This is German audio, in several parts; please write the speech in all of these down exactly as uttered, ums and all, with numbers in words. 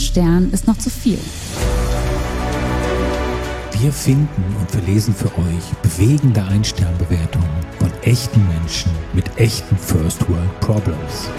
Stern ist noch zu viel. Wir finden und verlesen für euch bewegende Ein-Stern-Bewertungen von echten Menschen mit echten First-World-Problems.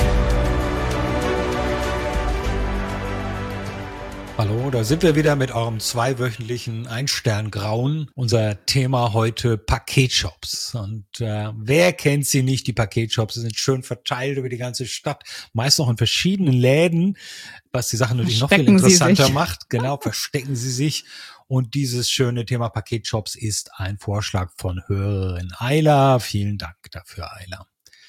Hallo, da sind wir wieder mit eurem zweiwöchentlichen Ein-Stern-Grauen. Unser Thema heute Paketshops. Und äh, wer kennt sie nicht, die Paketshops? Sie sind schön verteilt über die ganze Stadt, meist noch in verschiedenen Läden, was die Sache natürlich noch viel interessanter macht. Genau, verstecken sie sich. Und dieses schöne Thema Paketshops ist ein Vorschlag von Hörerin Ayla. Vielen Dank dafür, Ayla.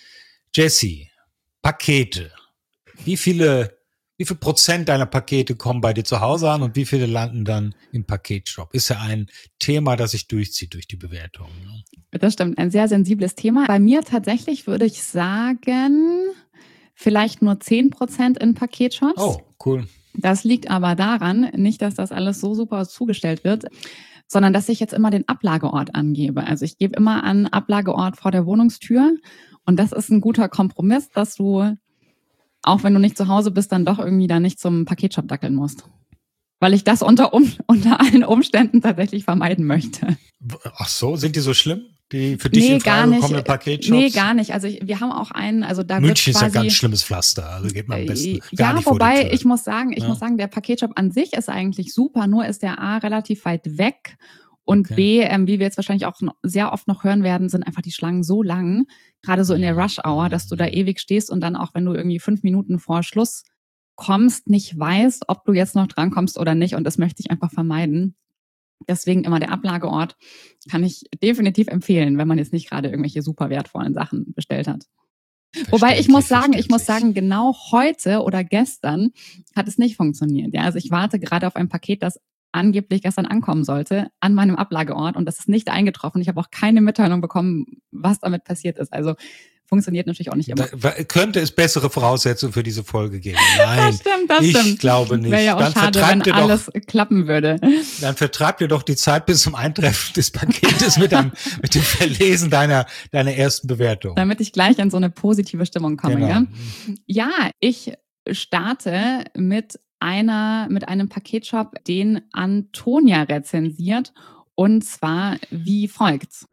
Jessie, Pakete. Wie viele Wie viel Prozent deiner Pakete kommen bei dir zu Hause an und wie viele landen dann im Paketshop? Ist ja ein Thema, das sich durchzieht durch die Bewertung. Das stimmt, ein sehr sensibles Thema. Bei mir tatsächlich würde ich sagen, vielleicht nur zehn Prozent in Paketshops. Oh, cool. Das liegt aber daran, nicht, dass das alles so super zugestellt wird, sondern dass ich jetzt immer den Ablageort angebe. Also ich gebe immer an Ablageort vor der Wohnungstür und das ist ein guter Kompromiss, dass du auch wenn du nicht zu Hause bist, dann doch irgendwie da nicht zum Paketshop dackeln musst. Weil ich das unter, um, unter allen Umständen tatsächlich vermeiden möchte. Ach so, sind die so schlimm? Die für dich nee, in Frage kommenden Paketshops? Nee, gar nicht. Also ich, wir haben auch einen, also da München wird quasi, ist ja ganz schlimmes Pflaster, also geht man am besten gar ja, nicht wobei, vor die Tür. ich muss sagen, ich ja. muss sagen, der Paketshop an sich ist eigentlich super, nur ist der A relativ weit weg und okay. B, ähm, wie wir jetzt wahrscheinlich auch sehr oft noch hören werden, sind einfach die Schlangen so lang, gerade so in der Rush-Hour, dass du da ewig stehst und dann auch, wenn du irgendwie fünf Minuten vor Schluss kommst, nicht weißt, ob du jetzt noch drankommst oder nicht und das möchte ich einfach vermeiden. Deswegen immer der Ablageort kann ich definitiv empfehlen, wenn man jetzt nicht gerade irgendwelche super wertvollen Sachen bestellt hat. Wobei ich muss sagen, ich muss sagen, genau heute oder gestern hat es nicht funktioniert. Ja, also ich warte gerade auf ein Paket, das angeblich gestern ankommen sollte, an meinem Ablageort und das ist nicht eingetroffen. Ich habe auch keine Mitteilung bekommen, was damit passiert ist. Also funktioniert natürlich auch nicht immer. Da, könnte es bessere Voraussetzungen für diese Folge geben? Nein, das stimmt, das ich stimmt. glaube nicht. Wäre ja auch dann schade, wenn ihr alles doch, klappen würde. Dann vertreibt ihr doch die Zeit bis zum Eintreffen des Paketes mit, einem, mit dem Verlesen deiner, deiner ersten Bewertung. Damit ich gleich in so eine positive Stimmung komme. Genau. Ja? ja, ich starte mit einer, mit einem Paketshop, den Antonia rezensiert, und zwar wie folgt.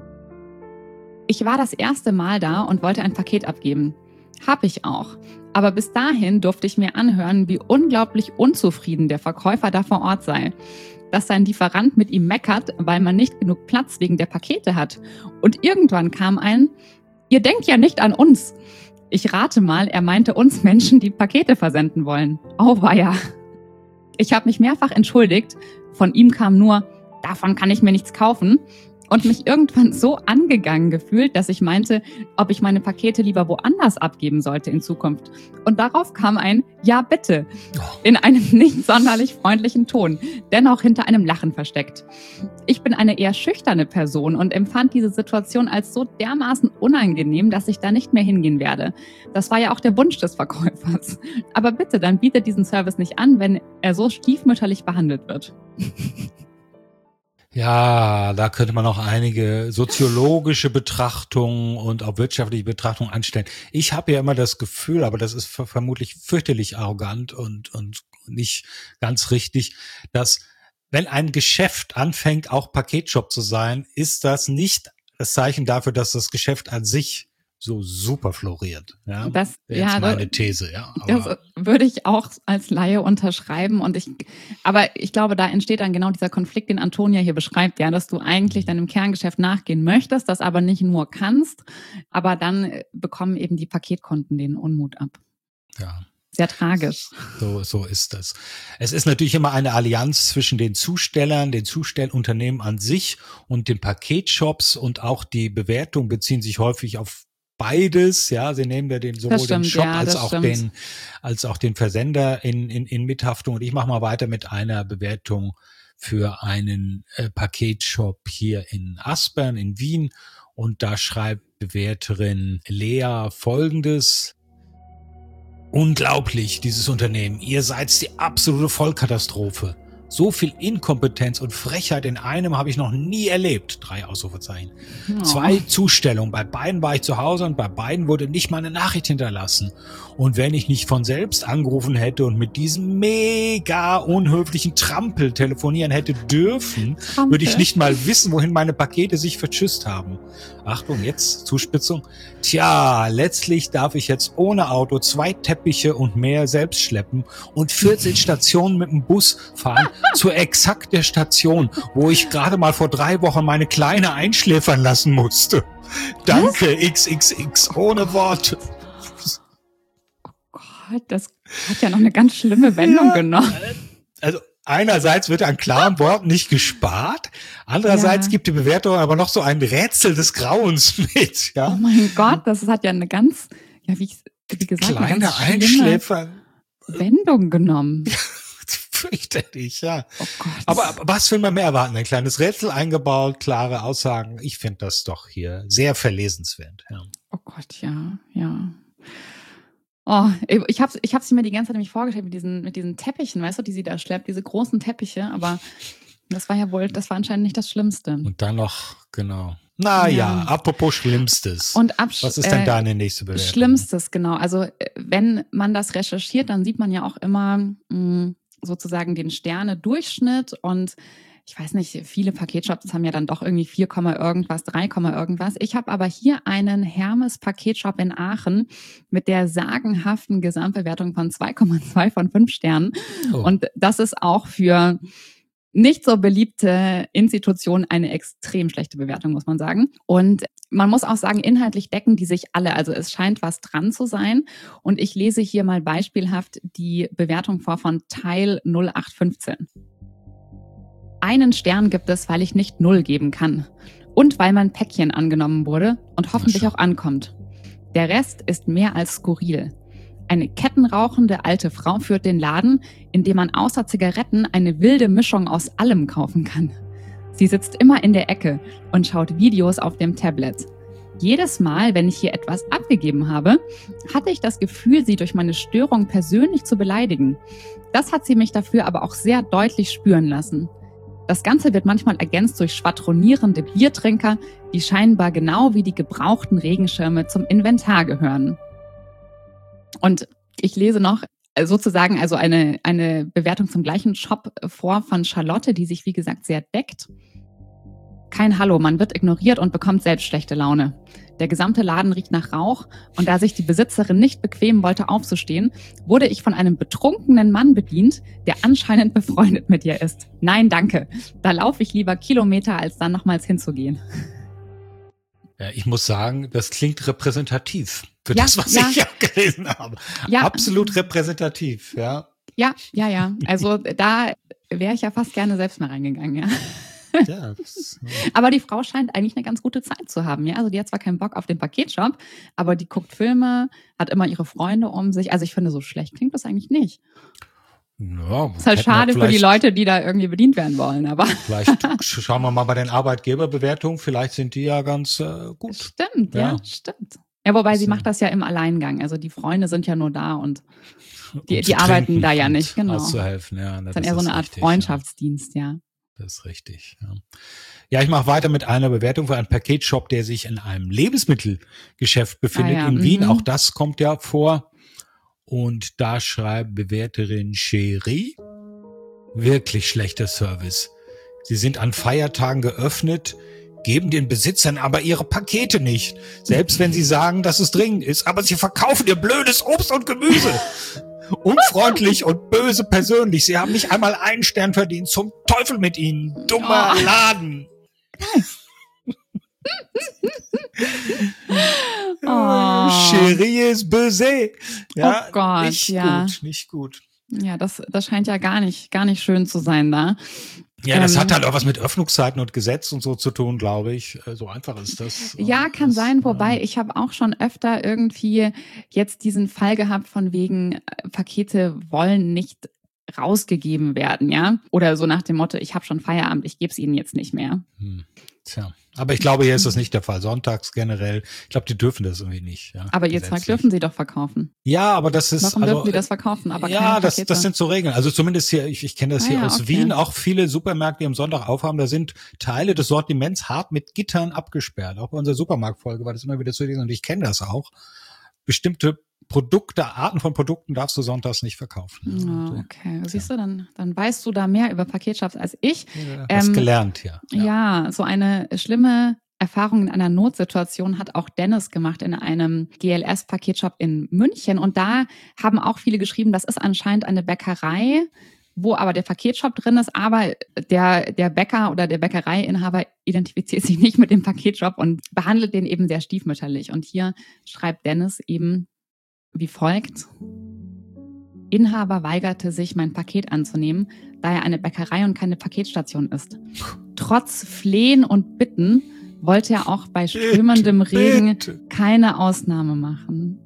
Ich war das erste Mal da und wollte ein Paket abgeben. Hab ich auch. Aber bis dahin durfte ich mir anhören, wie unglaublich unzufrieden der Verkäufer da vor Ort sei. Dass sein Lieferant mit ihm meckert, weil man nicht genug Platz wegen der Pakete hat. Und irgendwann kam ein, ihr denkt ja nicht an uns. Ich rate mal, er meinte uns Menschen, die Pakete versenden wollen. Auweia. Ich habe mich mehrfach entschuldigt. Von ihm kam nur, davon kann ich mir nichts kaufen. Und mich irgendwann so angegangen gefühlt, dass ich meinte, ob ich meine Pakete lieber woanders abgeben sollte in Zukunft. Und darauf kam ein Ja, bitte, in einem nicht sonderlich freundlichen Ton, dennoch hinter einem Lachen versteckt. Ich bin eine eher schüchterne Person und empfand diese Situation als so dermaßen unangenehm, dass ich da nicht mehr hingehen werde. Das war ja auch der Wunsch des Verkäufers. Aber bitte, dann bietet diesen Service nicht an, wenn er so stiefmütterlich behandelt wird. Ja, da könnte man noch einige soziologische Betrachtungen und auch wirtschaftliche Betrachtungen anstellen. Ich habe ja immer das Gefühl, aber das ist vermutlich fürchterlich arrogant und, und nicht ganz richtig, dass wenn ein Geschäft anfängt, auch Paketshop zu sein, ist das nicht das Zeichen dafür, dass das Geschäft an sich so super floriert. Ja, das wäre ja, jetzt meine These. Ja, aber das würde ich auch als Laie unterschreiben. Und ich, aber ich glaube, da entsteht dann genau dieser Konflikt, den Antonia hier beschreibt, ja, dass du eigentlich deinem Kerngeschäft nachgehen möchtest, das aber nicht nur kannst, aber dann bekommen eben die Paketkunden den Unmut ab. Ja. Sehr tragisch. So, so ist das. Es ist natürlich immer eine Allianz zwischen den Zustellern, den Zustellunternehmen an sich und den Paketshops, und auch die Bewertungen beziehen sich häufig auf beides. Ja, sie nehmen ja den, sowohl stimmt, den Shop ja, als auch stimmt. den, als auch den Versender in, in, in Mithaftung. Und ich mache mal weiter mit einer Bewertung für einen äh, Paketshop hier in Aspern in Wien. Und da schreibt Bewerterin Lea Folgendes: Unglaublich, dieses Unternehmen. Ihr seid die absolute Vollkatastrophe. So viel Inkompetenz und Frechheit in einem habe ich noch nie erlebt. Drei Ausrufezeichen. Oh. Zwei Zustellungen. Bei beiden war ich zu Hause und bei beiden wurde nicht mal eine Nachricht hinterlassen. Und wenn ich nicht von selbst angerufen hätte und mit diesem mega unhöflichen Trampel telefonieren hätte dürfen, Trampel. würde ich nicht mal wissen, wohin meine Pakete sich verschüsst haben. Achtung, jetzt Zuspitzung. Tja, letztlich darf ich jetzt ohne Auto zwei Teppiche und mehr selbst schleppen und vierzehn Stationen mit dem Bus fahren zu exakt der Station, wo ich gerade mal vor drei Wochen meine Kleine einschläfern lassen musste. Danke, was? X X X, ohne Worte. Oh Gott, das hat ja noch eine ganz schlimme Wendung ja, genommen. Also einerseits wird an klaren Worten nicht gespart, andererseits ja. gibt die Bewertung aber noch so ein Rätsel des Grauens mit. Ja? Oh mein Gott, das hat ja eine ganz, ja wie, wie gesagt, kleine eine ganz Einschläfer Wendung genommen. Fürchterlich, ja. Oh Gott. Aber, aber was will man mehr erwarten? Ein kleines Rätsel eingebaut, klare Aussagen. Ich finde das doch hier sehr verlesenswert. Ja. Oh Gott, ja, ja. Oh, ich habe ich hab's mir die ganze Zeit nämlich vorgestellt mit diesen, mit diesen Teppichen, weißt du, die sie da schleppt, diese großen Teppiche, aber das war ja wohl, das war anscheinend nicht das Schlimmste. Und dann noch, genau. Na ja, ja, apropos Schlimmstes. Und absch- Was ist denn deine nächste Bewertung? Schlimmstes, genau. Also wenn man das recherchiert, dann sieht man ja auch immer mh, sozusagen den Sterne-Durchschnitt und ich weiß nicht, viele Paketshops haben ja dann doch irgendwie vier, irgendwas, drei, irgendwas. Ich habe aber hier einen Hermes Paketshop in Aachen mit der sagenhaften Gesamtbewertung von zwei Komma zwei von fünf Sternen. Oh. Und das ist auch für nicht so beliebte Institutionen eine extrem schlechte Bewertung, muss man sagen. Und man muss auch sagen, inhaltlich decken die sich alle. Also es scheint was dran zu sein. Und ich lese hier mal beispielhaft die Bewertung vor von Teil null acht fünfzehn. Einen Stern gibt es, weil ich nicht null geben kann. Und weil mein Päckchen angenommen wurde und hoffentlich auch ankommt. Der Rest ist mehr als skurril. Eine kettenrauchende alte Frau führt den Laden, in dem man außer Zigaretten eine wilde Mischung aus allem kaufen kann. Sie sitzt immer in der Ecke und schaut Videos auf dem Tablet. Jedes Mal, wenn ich hier etwas abgegeben habe, hatte ich das Gefühl, sie durch meine Störung persönlich zu beleidigen. Das hat sie mich dafür aber auch sehr deutlich spüren lassen. Das Ganze wird manchmal ergänzt durch schwadronierende Biertrinker, die scheinbar genau wie die gebrauchten Regenschirme zum Inventar gehören. Und ich lese noch sozusagen also eine, eine Bewertung zum gleichen Shop vor von Charlotte, die sich wie gesagt sehr deckt. Kein Hallo, man wird ignoriert und bekommt selbst schlechte Laune. Der gesamte Laden riecht nach Rauch und da sich die Besitzerin nicht bequemen wollte aufzustehen, wurde ich von einem betrunkenen Mann bedient, der anscheinend befreundet mit ihr ist. Nein, danke. Da laufe ich lieber Kilometer, als dann nochmals hinzugehen. Ja, ich muss sagen, das klingt repräsentativ für ja, das, was ja. ich ja gelesen habe. Ja. Absolut repräsentativ, ja. Ja, ja, ja. Also da wäre ich ja fast gerne selbst mal reingegangen, ja. Ja, das, ja. Aber die Frau scheint eigentlich eine ganz gute Zeit zu haben, ja. Also die hat zwar keinen Bock auf den Paketshop, aber die guckt Filme, hat immer ihre Freunde um sich. Also ich finde, so schlecht klingt das eigentlich nicht. Ja, ist halt schade für die Leute, die da irgendwie bedient werden wollen, aber. Vielleicht schauen wir mal bei den Arbeitgeberbewertungen, vielleicht sind die ja ganz äh, gut. Stimmt, ja, ja stimmt. Ja, wobei so. Sie macht das ja im Alleingang. Also die Freunde sind ja nur da und die, um die arbeiten da ja nicht, genau. Auszuhelfen, ja. Das ist dann eher so eine Art richtig, Freundschaftsdienst, ja. ja. Das ist richtig, ja. Ja, ich mache weiter mit einer Bewertung für einen Paketshop, der sich in einem Lebensmittelgeschäft befindet ah, ja. in Wien. Mhm. Auch das kommt ja vor. Und da schreibt Bewerterin Cherie, wirklich schlechter Service. Sie sind an Feiertagen geöffnet, geben den Besitzern aber ihre Pakete nicht. Selbst wenn sie sagen, dass es dringend ist, aber sie verkaufen ihr blödes Obst und Gemüse. Unfreundlich und böse persönlich. Sie haben nicht einmal einen Stern verdient. Zum Teufel mit ihnen. Dummer oh. Laden. Oh. Cherie ist böse. Ja, oh Gott, nicht ja. gut, nicht gut. Ja, das, das scheint ja gar nicht, gar nicht schön zu sein da. Ja, das ähm, hat halt auch was mit Öffnungszeiten und Gesetz und so zu tun, glaube ich. So einfach ist das. Ja, kann das, sein. Wobei, ja. ich habe auch schon öfter irgendwie jetzt diesen Fall gehabt von wegen, Pakete wollen nicht rausgegeben werden, ja? Oder so nach dem Motto, ich habe schon Feierabend, ich gebe es ihnen jetzt nicht mehr. Hm. Tja. Aber ich glaube, hier ist das nicht der Fall. Sonntags generell. Ich glaube, die dürfen das irgendwie nicht. Ja, aber ihr Zeug dürfen sie doch verkaufen. Ja, aber das ist. Warum also, dürfen sie das verkaufen? Aber ja, das, Pakete? das sind so Regeln. Also zumindest hier, ich, ich kenne das Ah, hier ja, aus okay. Wien, auch viele Supermärkte, die am Sonntag aufhaben, da sind Teile des Sortiments hart mit Gittern abgesperrt. Auch bei unserer Supermarktfolge war das immer wieder zu lesen und ich kenne das auch. Bestimmte Produkte, Arten von Produkten darfst du sonntags nicht verkaufen. Ja, okay. Siehst du, dann, dann weißt du da mehr über Paketshops als ich. Ja, hast Ähm, gelernt hier. Ja. ja, so eine schlimme Erfahrung in einer Notsituation hat auch Dennis gemacht in einem G L S-Paketshop in München. Und da haben auch viele geschrieben, das ist anscheinend eine Bäckerei, wo aber der Paketshop drin ist, aber der, der Bäcker oder der Bäckereiinhaber identifiziert sich nicht mit dem Paketshop und behandelt den eben sehr stiefmütterlich. Und hier schreibt Dennis eben wie folgt: Inhaber weigerte sich, mein Paket anzunehmen, da er eine Bäckerei und keine Paketstation ist. Trotz Flehen und Bitten wollte er auch bei strömendem Regen keine Ausnahme machen.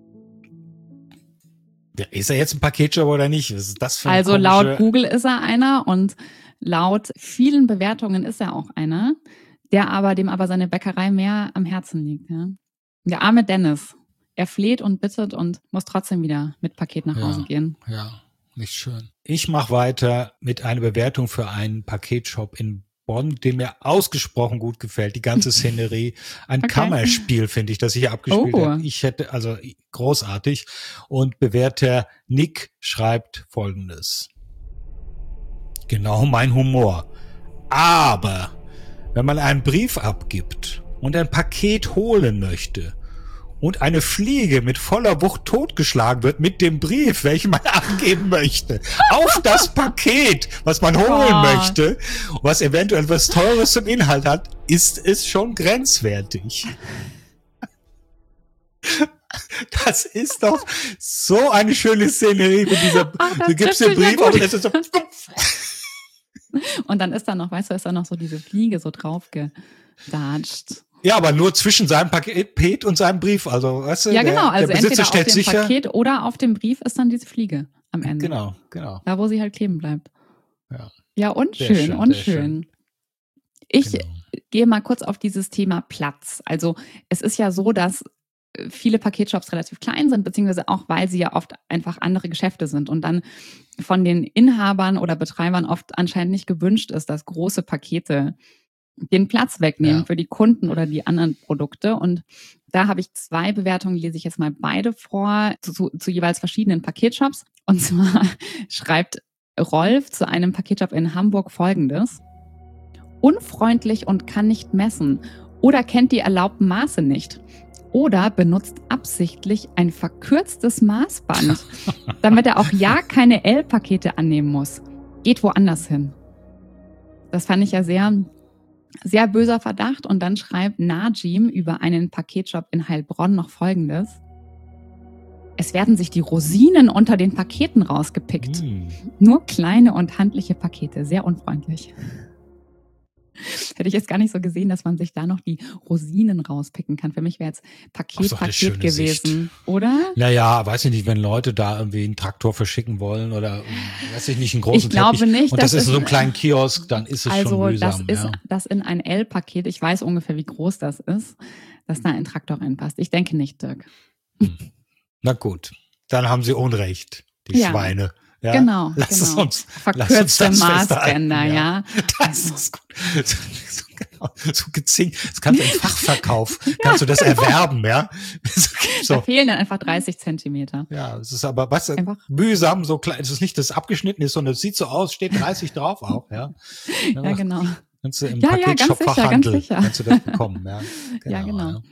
Ja, ist er jetzt ein Paketshop oder nicht? Was ist das für eine Also komische... laut Google ist er einer und laut vielen Bewertungen ist er auch einer, der aber dem aber seine Bäckerei mehr am Herzen liegt. Ja? Der arme Dennis. Er fleht und bittet und muss trotzdem wieder mit Paket nach Hause ja, gehen. Ja, nicht schön. Ich mache weiter mit einer Bewertung für einen Paketshop in Bonn, der mir ausgesprochen gut gefällt, die ganze Szenerie. Ein Okay. Kammerspiel, finde ich, das ich hier abgespielt Oh. habe. Ich hätte, also großartig. Und Bewerter Nick schreibt Folgendes. Genau mein Humor. Aber wenn man einen Brief abgibt und ein Paket holen möchte und eine Fliege mit voller Wucht totgeschlagen wird mit dem Brief, welchen man abgeben möchte, auf das Paket, was man holen Oh. möchte, was eventuell was Teures zum Inhalt hat, ist es schon grenzwertig. Das ist doch so eine schöne Szenerie mit dieser, Ach, das du gibst trifft den mich ja Brief auf gut. und es ist so, Und dann ist da noch, weißt du, ist da noch so diese Fliege so draufgedatscht. ja, aber nur zwischen seinem Paket und seinem Brief, also, weißt du, Ja, der, genau. Also der Besitzer entweder auf stellt dem sicher. Paket oder auf dem Brief ist dann diese Fliege am Ende. Genau, genau. Da, wo sie halt kleben bleibt. Ja. Ja, Sehr unschön, schön, unschön. sehr schön. Ich Genau. gehe mal kurz auf dieses Thema Platz. Also es ist ja so, dass viele Paketshops relativ klein sind, beziehungsweise auch, weil sie ja oft einfach andere Geschäfte sind und dann von den Inhabern oder Betreibern oft anscheinend nicht gewünscht ist, dass große Pakete den Platz wegnehmen Ja. für die Kunden oder die anderen Produkte. Und da habe ich zwei Bewertungen, die lese ich jetzt mal beide vor, zu, zu, zu jeweils verschiedenen Paketshops. Und zwar schreibt Rolf zu einem Paketshop in Hamburg Folgendes: Unfreundlich und kann nicht messen oder kennt die erlaubten Maße nicht oder benutzt absichtlich ein verkürztes Maßband, damit er auch ja keine L-Pakete annehmen muss. Geht woanders hin. Das fand ich ja sehr, sehr böser Verdacht. Und dann schreibt Najim über einen Paketshop in Heilbronn noch Folgendes: Es werden sich die Rosinen unter den Paketen rausgepickt. Hm. Nur kleine und handliche Pakete, sehr unfreundlich. Hätte ich jetzt gar nicht so gesehen, dass man sich da noch die Rosinen rauspicken kann. Für mich wäre jetzt Paket, Ach, doch eine Paket schöne gewesen, Sicht. oder? Naja, weiß ich nicht, wenn Leute da irgendwie einen Traktor verschicken wollen oder, weiß ich nicht, einen großen Ich glaube Teppich. nicht, und das das ist in ist- so einem kleinen Kiosk, dann ist es Also schon das mühsam. ist ja. das in ein L-Paket. Ich weiß ungefähr, wie groß das ist, dass da ein Traktor reinpasst. Ich denke nicht, Dirk. Na gut, dann haben sie Unrecht, die Ja. Schweine. Ja? Genau, Lass genau. es uns, lass uns Verkürzte das festhalten, Maßbänder, ja. Das ist gut. So, genau, so gezinkt. Das kannst du im Fachverkauf, kannst du das erwerben, ja. Da So. fehlen dann einfach dreißig Zentimeter. Ja, es ist aber, was, Einfach. mühsam, so klein, es ist nicht, dass es abgeschnitten ist, sondern es sieht so aus, steht dreißig drauf auch, ja. Ja, genau. Kannst du im Ja, ja, ganz sicher, ganz Paketshop-Fachhandel, sicher. kannst du das bekommen, ja. Ja, genau. Ja.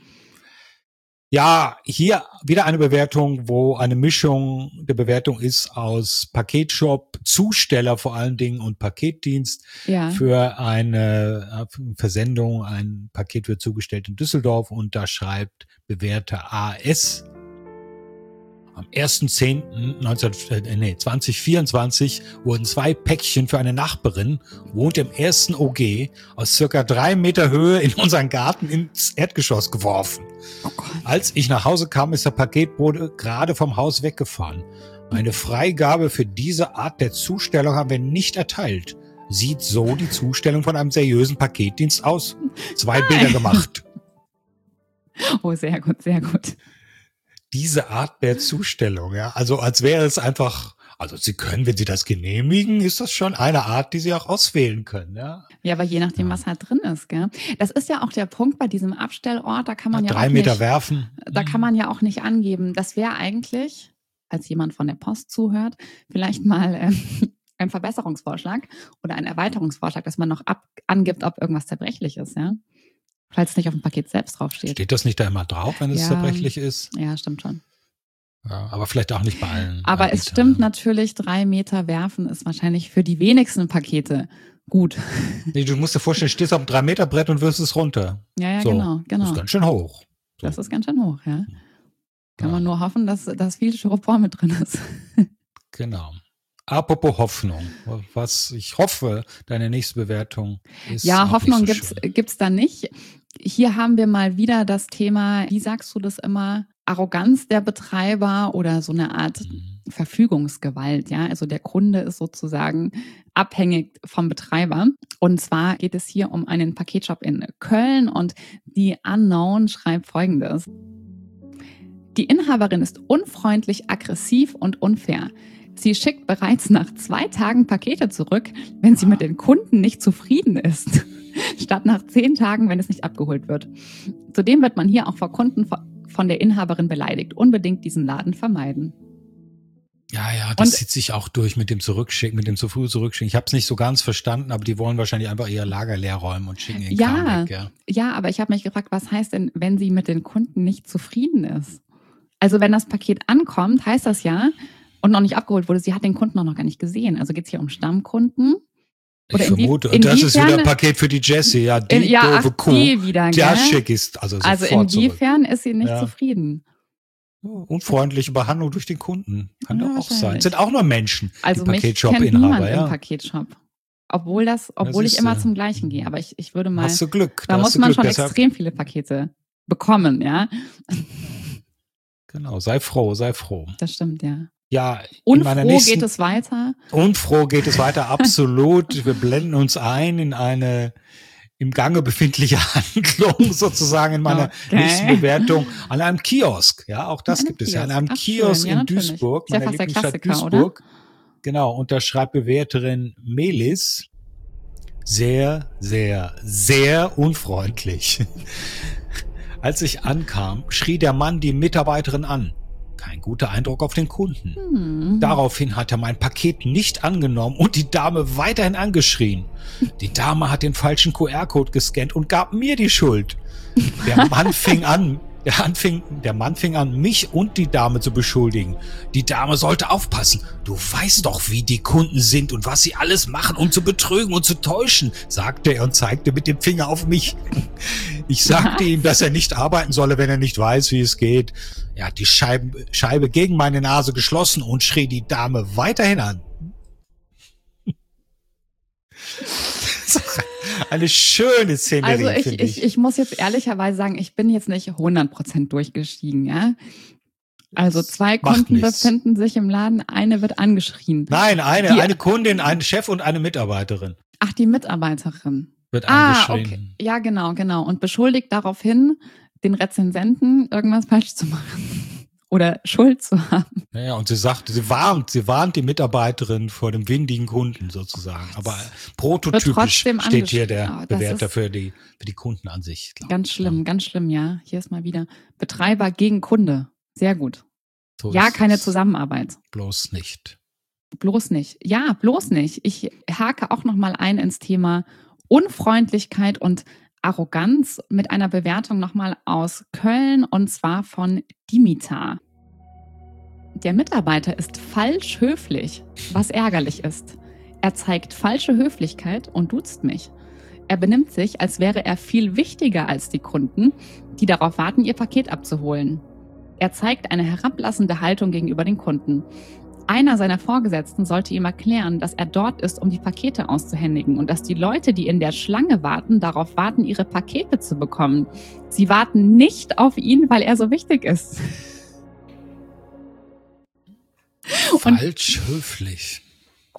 Ja, hier wieder eine Bewertung, wo eine Mischung der Bewertung ist aus Paketshop, Zusteller vor allen Dingen und Paketdienst. Ja. Für eine Versendung. Ein Paket wird zugestellt in Düsseldorf und da schreibt Bewerter A S: Am ersten zehnten zweitausendvierundzwanzig wurden zwei Päckchen für eine Nachbarin, wohnt im ersten O G, aus circa drei Meter Höhe in unseren Garten ins Erdgeschoss geworfen. Oh Gott. Als ich nach Hause kam, ist der Paketbote gerade vom Haus weggefahren. Eine Freigabe für diese Art der Zustellung haben wir nicht erteilt. sieht so die Zustellung von einem seriösen Paketdienst aus. Zwei Nein. Bilder gemacht. Oh, sehr gut, sehr gut. Diese Art der Zustellung, ja, also als wäre es einfach, also Sie können, wenn Sie das genehmigen, ist das schon eine Art, die Sie auch auswählen können, ja. Ja, aber je nachdem, ja. was halt drin ist, gell. Das ist ja auch der Punkt bei diesem Abstellort, da kann man ja, ja drei auch Meter nicht, werfen. Da kann man ja auch nicht angeben. Das wäre eigentlich, als jemand von der Post zuhört, vielleicht mal ähm, ein Verbesserungsvorschlag oder ein Erweiterungsvorschlag, dass man noch ab, angibt, ob irgendwas zerbrechlich ist, ja. Falls es nicht auf dem Paket selbst draufsteht. Steht das nicht da immer drauf, wenn es ja, zerbrechlich ist? Ja, stimmt schon. Ja, aber vielleicht auch nicht bei allen. Aber Anbietern. Es stimmt natürlich, drei Meter werfen ist wahrscheinlich für die wenigsten Pakete gut. Nee, du musst dir vorstellen, stehst auf einem drei Meter Brett und wirfst es runter. Ja, ja, so, genau, genau. Das ist ganz schön hoch. So. Das ist ganz schön hoch, ja. Kann ja. man nur hoffen, dass, dass viel Styropor mit drin ist. Genau. Apropos Hoffnung, was ich hoffe, deine nächste Bewertung ist. Ja, Hoffnung so gibt's, gibt's da nicht. Hier haben wir mal wieder das Thema, wie sagst du das immer, Arroganz der Betreiber oder so eine Art mhm. Verfügungsgewalt. Ja, also der Kunde ist sozusagen abhängig vom Betreiber. Und zwar geht es hier um einen Paketshop in Köln und die Unknown schreibt Folgendes. Die Inhaberin ist unfreundlich, aggressiv und unfair. Sie schickt bereits nach zwei Tagen Pakete zurück, wenn sie mit den Kunden nicht zufrieden ist, statt nach zehn Tagen, wenn es nicht abgeholt wird. Zudem wird man hier auch vor Kunden von der Inhaberin beleidigt. Unbedingt diesen Laden vermeiden. Ja, ja, das Und, zieht sich auch durch mit dem Zurückschicken, mit dem zu früh Zurückschicken. Ich habe es nicht so ganz verstanden, aber die wollen wahrscheinlich einfach ihr Lager leer räumen und schicken ihren ja, Kram weg. Ja, ja, aber ich habe mich gefragt, was heißt denn, wenn sie mit den Kunden nicht zufrieden ist? Also wenn das Paket ankommt, heißt das ja, und noch nicht abgeholt wurde, sie hat den Kunden auch noch gar nicht gesehen. Also geht es hier um Stammkunden? Oder ich vermute, und das ist wieder ein Paket für die Jessie, ja, die in, ja, doofe ach, Kuh, die wieder, die schick ist. Also, also inwiefern zurück. Ist sie nicht ja. zufrieden? Unfreundliche Behandlung durch den Kunden. Kann ja, doch auch sein. Sind auch nur Menschen, also die Paketshop-Inhaber. Also niemand ja. im Paketshop. Obwohl, das, obwohl das ich immer äh, zum Gleichen gehe. Aber ich, ich würde mal... Hast du Glück. Da, da muss man Glück, schon deshalb, extrem viele Pakete bekommen, ja. Genau, sei froh, sei froh. Das stimmt, ja. Ja, unfroh nächsten, geht es weiter. Unfroh geht es weiter, absolut. Wir blenden uns ein in eine im Gange befindliche Handlung sozusagen in meiner okay. nächsten Bewertung an einem Kiosk. Ja, auch das gibt Kiosk. es ja an einem Ach, Kiosk ja, in Duisburg, meiner ja Lieblingsstadt Duisburg. Oder? Genau, und da schreibt Bewerterin Melis sehr, sehr, sehr unfreundlich. Als ich ankam, schrie der Mann die Mitarbeiterin an. Kein guter Eindruck auf den Kunden. Hm. Daraufhin hat er mein Paket nicht angenommen und die Dame weiterhin angeschrien. Die Dame hat den falschen Q R-Code gescannt und gab mir die Schuld. Der Mann fing an, der, anfing, der Mann fing an, mich und die Dame zu beschuldigen. Die Dame sollte aufpassen. Du weißt doch, wie die Kunden sind und was sie alles machen, um zu betrügen und zu täuschen, sagte er und zeigte mit dem Finger auf mich. Ich sagte ihm, dass er nicht arbeiten solle, wenn er nicht weiß, wie es geht. Er hat die Scheibe, Scheibe gegen meine Nase geschlossen und schrie die Dame weiterhin an. Eine schöne Szenerie, Also ich, finde ich. ich, ich muss jetzt ehrlicherweise sagen, ich bin jetzt nicht hundert Prozent durchgestiegen, ja. Also zwei Kunden befinden sich im Laden, eine wird angeschrien. Nein, eine, die, eine Kundin, ein Chef und eine Mitarbeiterin. Ach, die Mitarbeiterin. Wird ah, angeschrien. Okay. Ja, genau, genau. Und beschuldigt daraufhin, den Rezensenten irgendwas falsch zu machen. Oder Schuld zu haben. Ja, und sie sagt, sie warnt, sie warnt die Mitarbeiterin vor dem windigen Kunden sozusagen. Aber prototypisch steht hier der oh, Bewerter für die, für die Kundenansicht. Ganz schlimm, ja. ganz schlimm, ja. Hier ist mal wieder Betreiber gegen Kunde. Sehr gut. So ja, keine Zusammenarbeit. Bloß nicht. Bloß nicht. Ja, bloß nicht. Ich hake auch noch mal ein ins Thema Unfreundlichkeit und Arroganz mit einer Bewertung nochmal aus Köln und zwar von Dimitar. Der Mitarbeiter ist falsch höflich, was ärgerlich ist. Er zeigt falsche Höflichkeit und duzt mich. Er benimmt sich, als wäre er viel wichtiger als die Kunden, die darauf warten, ihr Paket abzuholen. Er zeigt eine herablassende Haltung gegenüber den Kunden. Einer seiner Vorgesetzten sollte ihm erklären, dass er dort ist, um die Pakete auszuhändigen und dass die Leute, die in der Schlange warten, darauf warten, ihre Pakete zu bekommen. Sie warten nicht auf ihn, weil er so wichtig ist. Falsch und, höflich.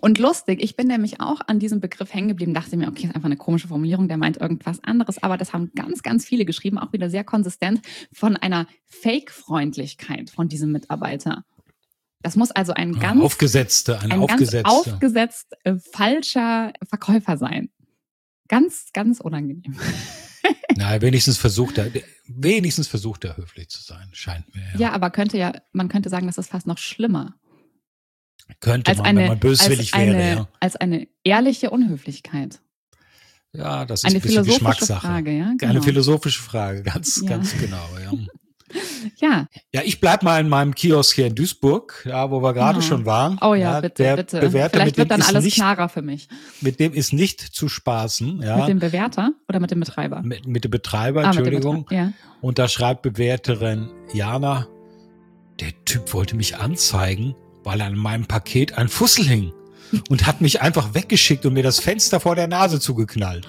Und lustig, ich bin nämlich auch an diesem Begriff hängen geblieben, dachte mir, okay, das ist einfach eine komische Formulierung, der meint irgendwas anderes. Aber das haben ganz, ganz viele geschrieben, auch wieder sehr konsistent, von einer Fake-Freundlichkeit von diesem Mitarbeiter. Das muss also ein ganz aufgesetzte, ein, ein aufgesetzte. ganz aufgesetzt äh, falscher Verkäufer sein. Ganz, ganz unangenehm. Na, wenigstens versucht er, wenigstens versucht er höflich zu sein, scheint mir. Ja, ja aber könnte ja, man könnte sagen, das ist fast noch schlimmer. Könnte als man, eine, wenn man böswillig als wäre, eine, ja. Als eine ehrliche Unhöflichkeit. Ja, das ist eine ein bisschen philosophische Geschmackssache. Frage, ja, genau. Eine philosophische Frage, ganz, ja. ganz genau, ja. Ja. Ja, ich bleib mal in meinem Kiosk hier in Duisburg, ja, wo wir gerade oh. schon waren. Oh ja, ja bitte, der bitte. Bewerter, Vielleicht wird dann alles nicht, klarer für mich. Mit dem ist nicht zu spaßen. Ja. Mit dem Bewerter oder mit dem Betreiber? Mit, mit dem Betreiber, ah, Entschuldigung. Mit dem Betreiber. Ja. Und da schreibt Bewerterin Jana, der Typ wollte mich anzeigen, weil an meinem Paket ein Fussel hing und hat mich einfach weggeschickt und mir das Fenster vor der Nase zugeknallt.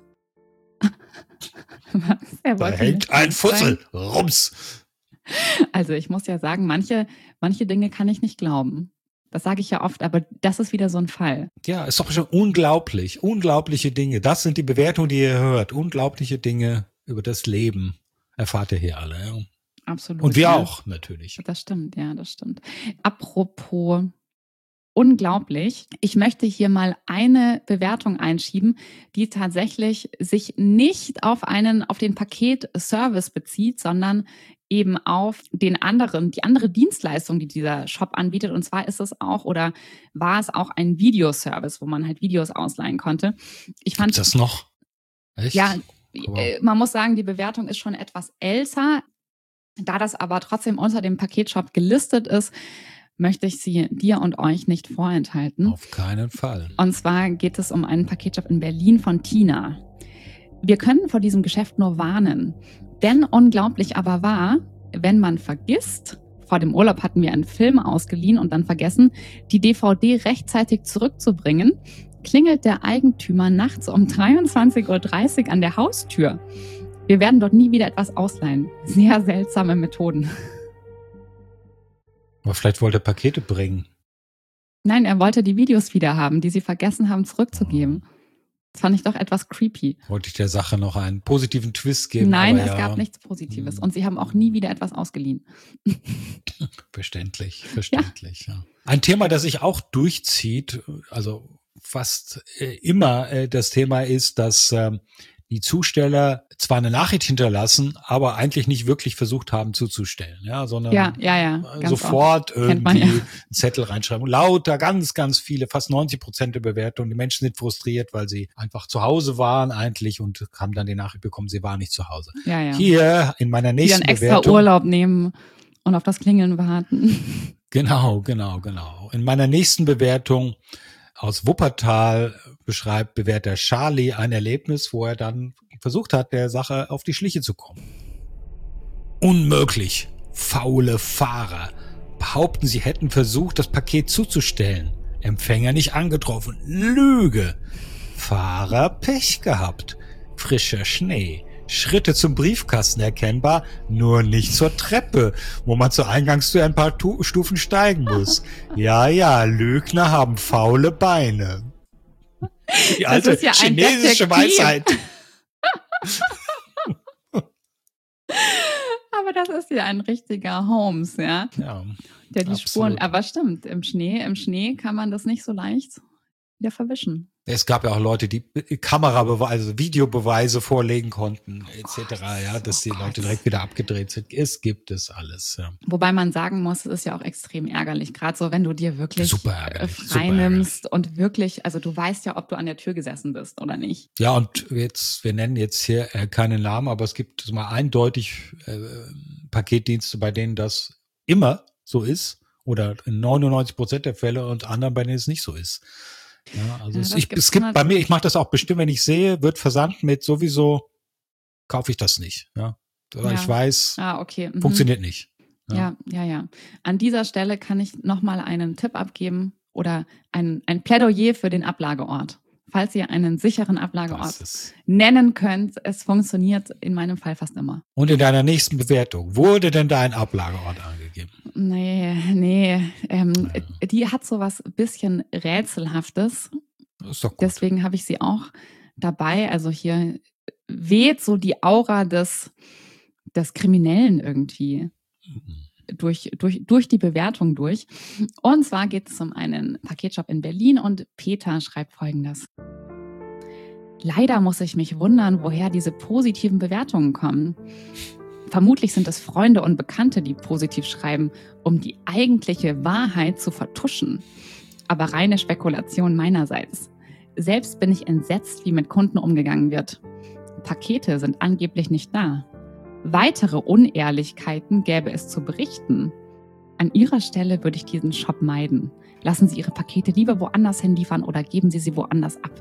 Was? Er Da wollte hängt ein Fussel. anzeigen? Rums. Also ich muss ja sagen, manche, manche Dinge kann ich nicht glauben. Das sage ich ja oft, aber das ist wieder so ein Fall. Ja, ist doch schon unglaublich. Unglaubliche Dinge. Das sind die Bewertungen, die ihr hört. Unglaubliche Dinge über das Leben erfahrt ihr hier alle. Ja. Absolut. Und wir ja. auch, natürlich. Das stimmt, ja, das stimmt. Apropos unglaublich. Ich möchte hier mal eine Bewertung einschieben, die tatsächlich sich nicht auf einen, auf den Paketservice bezieht, sondern eben auf den anderen, die andere Dienstleistung, die dieser Shop anbietet. Und zwar ist es auch oder war es auch ein Videoservice, wo man halt Videos ausleihen konnte. Ich fand Gibt's das noch? Echt? Ja, Aber man muss sagen, die Bewertung ist schon etwas älter. Da das aber trotzdem unter dem Paketshop gelistet ist, möchte ich sie dir und euch nicht vorenthalten. Auf keinen Fall. Und zwar geht es um einen Paketshop in Berlin von Tina. Wir können vor diesem Geschäft nur warnen. Denn unglaublich aber wahr, wenn man vergisst, vor dem Urlaub hatten wir einen Film ausgeliehen und dann vergessen, die D V D rechtzeitig zurückzubringen, klingelt der Eigentümer nachts um dreiundzwanzig Uhr dreißig an der Haustür. Wir werden dort nie wieder etwas ausleihen. Sehr seltsame Methoden. Aber vielleicht wollte er Pakete bringen. Nein, er wollte die Videos wieder haben, die sie vergessen haben zurückzugeben. Das fand ich doch etwas creepy. Wollte ich der Sache noch einen positiven Twist geben? Nein, aber es ja, gab nichts Positives. Und sie haben auch nie wieder etwas ausgeliehen. Verständlich, verständlich. Ja. Ja. Ein Thema, das sich auch durchzieht, also fast äh, immer äh, das Thema ist, dass ähm, die Zusteller zwar eine Nachricht hinterlassen, aber eigentlich nicht wirklich versucht haben zuzustellen, ja, sondern Ja, ja, ja. ganz sofort oft. Kennt man irgendwie ja. einen Zettel reinschreiben. Lauter, ganz, ganz viele, fast neunzig Prozent der Bewertungen. Die Menschen sind frustriert, weil sie einfach zu Hause waren eigentlich und haben dann die Nachricht bekommen, sie waren nicht zu Hause. Ja, ja. Hier in meiner Die nächsten dann extra Bewertung. Urlaub nehmen und auf das Klingeln warten. Genau, genau, genau. In meiner nächsten Bewertung aus Wuppertal beschreibt Bewerter Charlie ein Erlebnis, wo er dann versucht hat, der Sache auf die Schliche zu kommen. Unmöglich. Faule Fahrer behaupten, sie hätten versucht, das Paket zuzustellen. Empfänger nicht angetroffen. Lüge. Fahrer Pech gehabt. Frischer Schnee. Schritte zum Briefkasten erkennbar, nur nicht zur Treppe, wo man zur Eingangstür ein paar tu- Stufen steigen muss. Ja, ja, Lügner haben faule Beine. Die alte Das ist ja ein chinesische Detektiv. Weisheit. Aber das ist ja ein richtiger Holmes, ja. Ja, Der die absolut. Spuren, aber stimmt, im Schnee, im Schnee kann man das nicht so leicht wieder verwischen. Es gab ja auch Leute, die Kamerabeweise, also Videobeweise vorlegen konnten, et cetera. Ja, dass die oh Leute Gott. direkt wieder abgedreht sind. Es gibt es alles. Ja. Wobei man sagen muss, es ist ja auch extrem ärgerlich, gerade so, wenn du dir wirklich Super äh, ärgerlich, frei super nimmst und wirklich, also du weißt ja, ob du an der Tür gesessen bist oder nicht. Ja, und jetzt, wir nennen jetzt hier äh, keine Namen, aber es gibt mal eindeutig äh, Paketdienste, bei denen das immer so ist oder in neunundneunzig Prozent der Fälle und anderen, bei denen es nicht so ist. Ja, also Ja, es, das ich, gibt's es gibt bei natürlich. mir, ich mache das auch bestimmt, wenn ich sehe, wird versandt mit sowieso, kaufe ich das nicht. Ja, weil Ja. ich weiß, Ah, okay. Mhm. funktioniert nicht. Ja, ja, ja. An dieser Stelle kann ich nochmal einen Tipp abgeben oder ein, ein Plädoyer für den Ablageort. Falls ihr einen sicheren Das Ablageort ist. nennen könnt, es funktioniert in meinem Fall fast immer. Und in deiner nächsten Bewertung, wurde denn da ein Ablageort angegeben? Nee, nee. Ähm, ja. Die hat so was bisschen Rätselhaftes. Das ist doch gut. Deswegen habe ich sie auch dabei. Also hier weht so die Aura des, des Kriminellen irgendwie mhm. durch, durch, durch die Bewertung durch. Und zwar geht es um einen Paketshop in Berlin und Peter schreibt Folgendes. Leider muss ich mich wundern, woher diese positiven Bewertungen kommen. Vermutlich sind es Freunde und Bekannte, die positiv schreiben, um die eigentliche Wahrheit zu vertuschen. Aber reine Spekulation meinerseits. Selbst bin ich entsetzt, wie mit Kunden umgegangen wird. Pakete sind angeblich nicht da. Weitere Unehrlichkeiten gäbe es zu berichten. An Ihrer Stelle würde ich diesen Shop meiden. Lassen Sie Ihre Pakete lieber woanders hinliefern oder geben Sie sie woanders ab.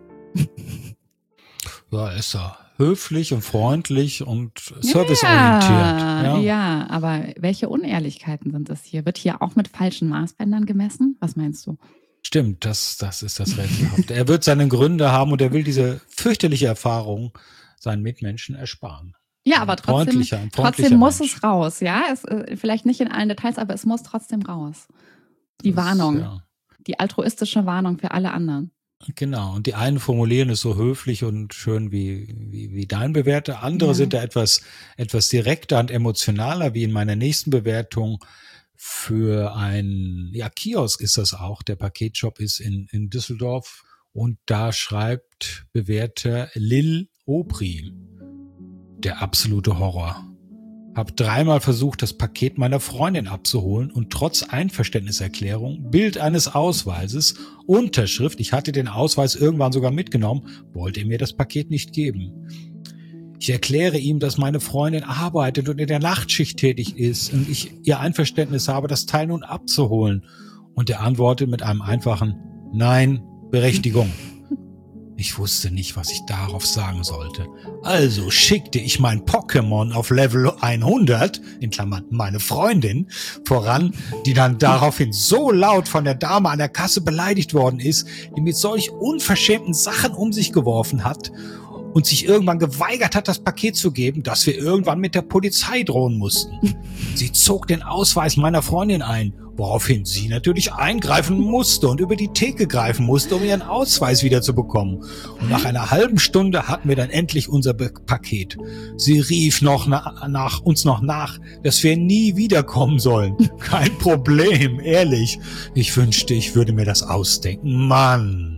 Ja, ist er. Höflich und freundlich und serviceorientiert. Ja, ja. ja, aber welche Unehrlichkeiten sind das hier? Wird hier auch mit falschen Maßbändern gemessen? Was meinst du? Stimmt, das, das ist das Rätselhafte. Er wird seine Gründe haben und er will diese fürchterliche Erfahrung seinen Mitmenschen ersparen. Ja, aber trotzdem, freundlicher, ein trotzdem muss Mensch. es raus. Ja, es, vielleicht nicht in allen Details, aber es muss trotzdem raus. Die das, Warnung, ja. Die altruistische Warnung für alle anderen. Genau, und die einen formulieren es so höflich und schön wie, wie, wie dein Bewerter. Andere ja. sind da etwas, etwas direkter und emotionaler, wie in meiner nächsten Bewertung. Für ein ja, Kiosk ist das auch. Der Paketshop ist in, in Düsseldorf. Und da schreibt Bewerter Lil Aubry. Der absolute Horror. Hab dreimal versucht, das Paket meiner Freundin abzuholen und trotz Einverständniserklärung, Bild eines Ausweises, Unterschrift, ich hatte den Ausweis irgendwann sogar mitgenommen, wollte er mir das Paket nicht geben. Ich erkläre ihm, dass meine Freundin arbeitet und in der Nachtschicht tätig ist und ich ihr Einverständnis habe, das Teil nun abzuholen. Und er antwortet mit einem einfachen Nein, Berechtigung. Ich wusste nicht, was ich darauf sagen sollte. Also schickte ich mein Pokémon auf Level hundert, in Klammern meine Freundin, voran, die dann daraufhin so laut von der Dame an der Kasse beleidigt worden ist, die mit solch unverschämten Sachen um sich geworfen hat und sich irgendwann geweigert hat, das Paket zu geben, dass wir irgendwann mit der Polizei drohen mussten. Sie zog den Ausweis meiner Freundin ein, woraufhin sie natürlich eingreifen musste und über die Theke greifen musste, um ihren Ausweis wiederzubekommen. Und nach einer halben Stunde hatten wir dann endlich unser Be- Paket. Sie rief noch na- nach uns noch nach, dass wir nie wiederkommen sollen. Kein Problem, ehrlich. Ich wünschte, ich würde mir das ausdenken. Mann.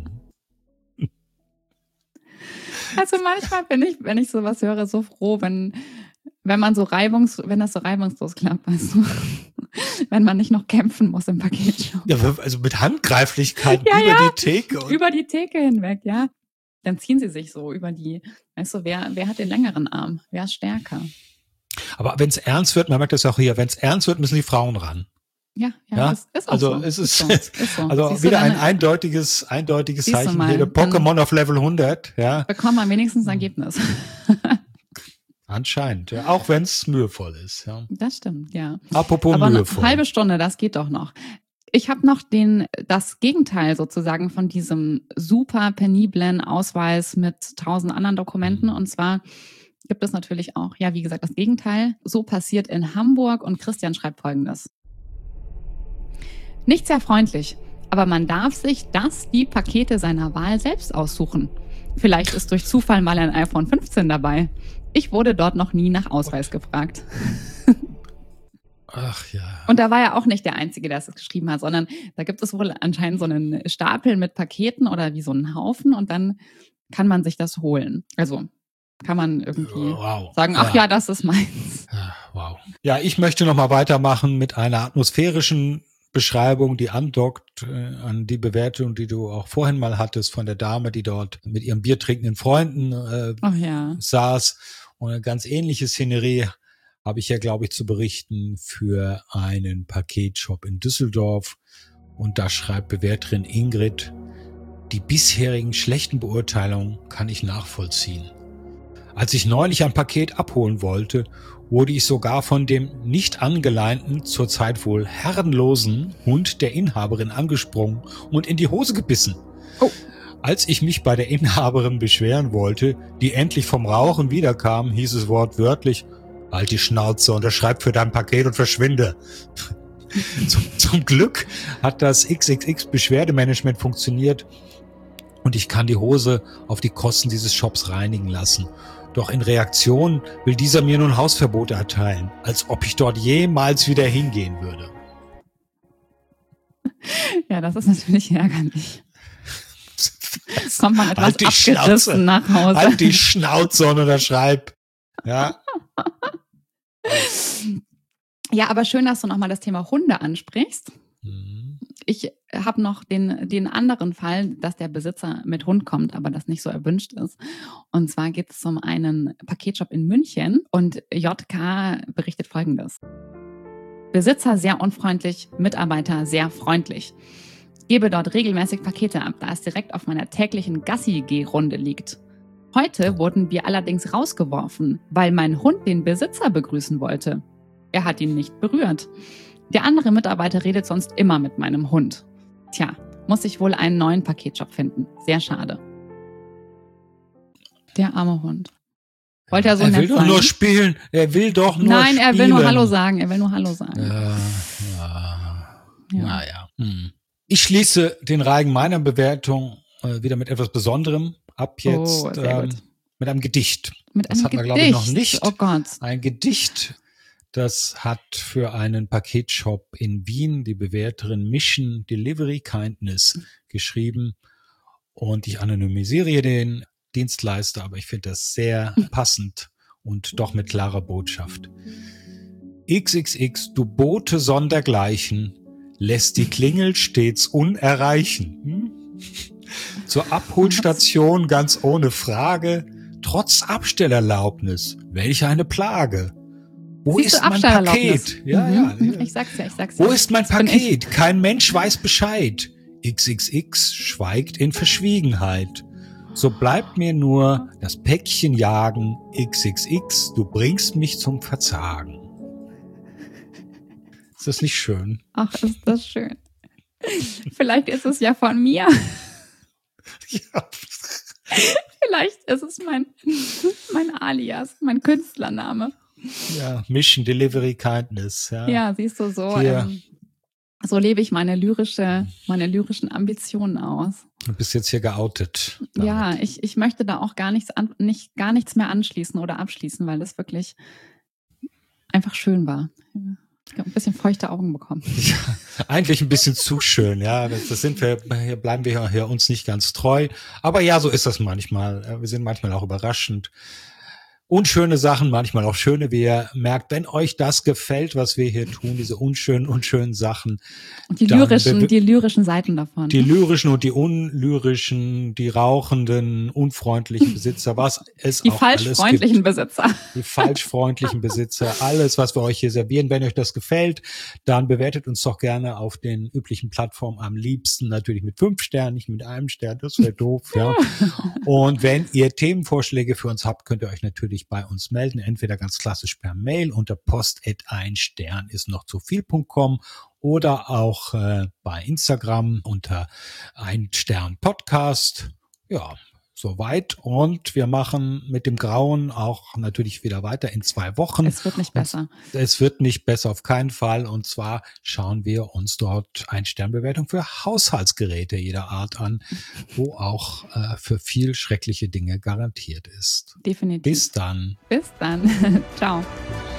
Also manchmal bin ich, wenn ich sowas höre, so froh, wenn, wenn man so reibungs, wenn das so reibungslos klappt, weißt du? Wenn man nicht noch kämpfen muss im Paketshop. Ja, also mit Handgreiflichkeit ja, über ja, die Theke. Und über die Theke hinweg, ja. Dann ziehen sie sich so über die, weißt du, wer, wer hat den längeren Arm? Wer ist stärker? Aber wenn es ernst wird, man merkt das auch hier, wenn es ernst wird, müssen die Frauen ran. Ja, ja, ja? Ist, ist auch also so. es ist, ist, so. ist so. also Siehst wieder du, ein dann, eindeutiges, eindeutiges Zeichen mal, hier, der Pokémon auf Level hundert, ja. Bekommt man wenigstens ein Ergebnis. Anscheinend, ja, auch wenn es mühevoll ist, ja. Das stimmt, ja. Apropos Aber mühevoll. Eine halbe Stunde, das geht doch noch. Ich habe noch den, das Gegenteil sozusagen von diesem super peniblen Ausweis mit tausend anderen Dokumenten. Mhm. Und zwar gibt es natürlich auch, ja, wie gesagt, das Gegenteil. So passiert in Hamburg und Christian schreibt Folgendes. Nicht sehr freundlich, aber man darf sich das, die Pakete seiner Wahl selbst aussuchen. Vielleicht ist durch Zufall mal ein iPhone fünfzehn dabei. Ich wurde dort noch nie nach Ausweis gefragt. Ach ja. Und da war ja auch nicht der Einzige, der es geschrieben hat, sondern da gibt es wohl anscheinend so einen Stapel mit Paketen oder wie so einen Haufen und dann kann man sich das holen. Also kann man irgendwie wow. sagen, ach ja. ja, das ist meins. Ja, wow. Ja, ich möchte noch mal weitermachen mit einer atmosphärischen Beschreibung, die andockt äh, an die Bewertung, die du auch vorhin mal hattest von der Dame, die dort mit ihren biertrinkenden Freunden äh, ach ja. saß. Und eine ganz ähnliche Szenerie habe ich ja, glaube ich, zu berichten für einen Paketshop in Düsseldorf. Und da schreibt Bewerterin Ingrid, die bisherigen schlechten Beurteilungen kann ich nachvollziehen. Als ich neulich ein Paket abholen wollte, wurde ich sogar von dem nicht angeleinten, zurzeit wohl herrenlosen Hund der Inhaberin angesprungen und in die Hose gebissen. Oh. Als ich mich bei der Inhaberin beschweren wollte, die endlich vom Rauchen wiederkam, hieß es wortwörtlich, halt die Schnauze, unterschreib für dein Paket und verschwinde. Zum, zum Glück hat das X X X-Beschwerdemanagement funktioniert und ich kann die Hose auf die Kosten dieses Shops reinigen lassen. Doch in Reaktion will dieser mir nun Hausverbote erteilen, als ob ich dort jemals wieder hingehen würde. Ja, das ist natürlich ärgerlich. Kommt man etwas halt abgerissen Schnauze. nach Hause. Halt die Schnauze und unterschreib. Ja. Ja, aber schön, dass du nochmal das Thema Hunde ansprichst. Mhm. Ich habe noch den, den anderen Fall, dass der Besitzer mit Hund kommt, aber das nicht so erwünscht ist. Und zwar geht es um einen Paketshop in München und J K berichtet Folgendes. Besitzer sehr unfreundlich, Mitarbeiter sehr freundlich. Gebe dort regelmäßig Pakete ab, da es direkt auf meiner täglichen Gassi-Geh-Runde liegt. Heute wurden wir allerdings rausgeworfen, weil mein Hund den Besitzer begrüßen wollte. Er hat ihn nicht berührt. Der andere Mitarbeiter redet sonst immer mit meinem Hund. Tja, muss ich wohl einen neuen Paketshop finden. Sehr schade. Der arme Hund. Wollte er so Er nett will doch sein? nur spielen. Er will doch nur Nein, spielen. er will nur Hallo sagen. Er will nur Hallo sagen. Ja, ja. Ja. Naja. Hm. Ich schließe den Reigen meiner Bewertung äh, wieder mit etwas Besonderem ab jetzt. Oh, sehr ähm, gut. mit einem Gedicht. Mit Das einem hatten wir, Gedicht. glaube ich, noch nicht. Oh Gott. Ein Gedicht, das hat für einen Paketshop in Wien die Bewerterin Mission Delivery Kindness geschrieben. Und ich anonymisiere den Dienstleister, aber ich finde das sehr passend und doch mit klarer Botschaft. X X X, du Bote sondergleichen, lässt die Klingel stets unerreichen. Hm? Zur Abholstation ganz ohne Frage, trotz Abstellerlaubnis, welch eine Plage. Wo Siehst du, ist mein Abstellerlaubnis? Paket? Ja, Mhm. ja, ja. Ich sag's ja, ich sag's ja. Wo ist mein Das bin ich. Paket? Kein Mensch weiß Bescheid. X X X schweigt in Verschwiegenheit. So bleibt mir nur das Päckchen jagen. X X X, du bringst mich zum Verzagen. Ist das nicht schön? Ach, ist das schön. Vielleicht ist es ja von mir. Ja. Vielleicht ist es mein, mein Alias, mein Künstlername. Ja, Mission Delivery Kindness. Ja, Ja, siehst du, so, Hier. ähm, so lebe ich meine lyrische, meine lyrischen Ambitionen aus. Du bist jetzt hier geoutet. damit. Ja, ich, ich möchte da auch gar nichts, an, nicht, gar nichts mehr anschließen oder abschließen, weil es wirklich einfach schön war. Ich habe ein bisschen feuchte Augen bekommen. Ja, eigentlich ein bisschen zu schön, ja. Das, das sind wir, hier bleiben wir hier uns nicht ganz treu. Aber ja, so ist das manchmal. Wir sind manchmal auch überraschend. Unschöne Sachen, manchmal auch schöne. Wie ihr merkt, wenn euch das gefällt, was wir hier tun, diese unschönen, unschönen Sachen. Und die Dann lyrischen, be- die lyrischen Seiten davon. Die lyrischen und die unlyrischen, die rauchenden, unfreundlichen Besitzer, was es Die auch falsch alles freundlichen gibt. Besitzer. Die falsch freundlichen Besitzer, alles, was wir euch hier servieren. Wenn euch das gefällt, dann bewertet uns doch gerne auf den üblichen Plattformen, am liebsten natürlich mit fünf Sternen, nicht mit einem Stern, das wäre doof, ja. Und wenn ihr Themenvorschläge für uns habt, könnt ihr euch natürlich bei uns melden, entweder ganz klassisch per Mail unter post at ein Stern ist noch zu viel punkt com oder auch äh, bei Instagram unter ein Stern Podcast. Ja, soweit. Und wir machen mit dem Grauen auch natürlich wieder weiter in zwei Wochen. Es wird nicht besser. Und es wird nicht besser, auf keinen Fall. Und zwar schauen wir uns dort eine Sternbewertung für Haushaltsgeräte jeder Art an, wo auch äh, für viel schreckliche Dinge garantiert ist. Definitiv. Bis dann. Bis dann. Ciao.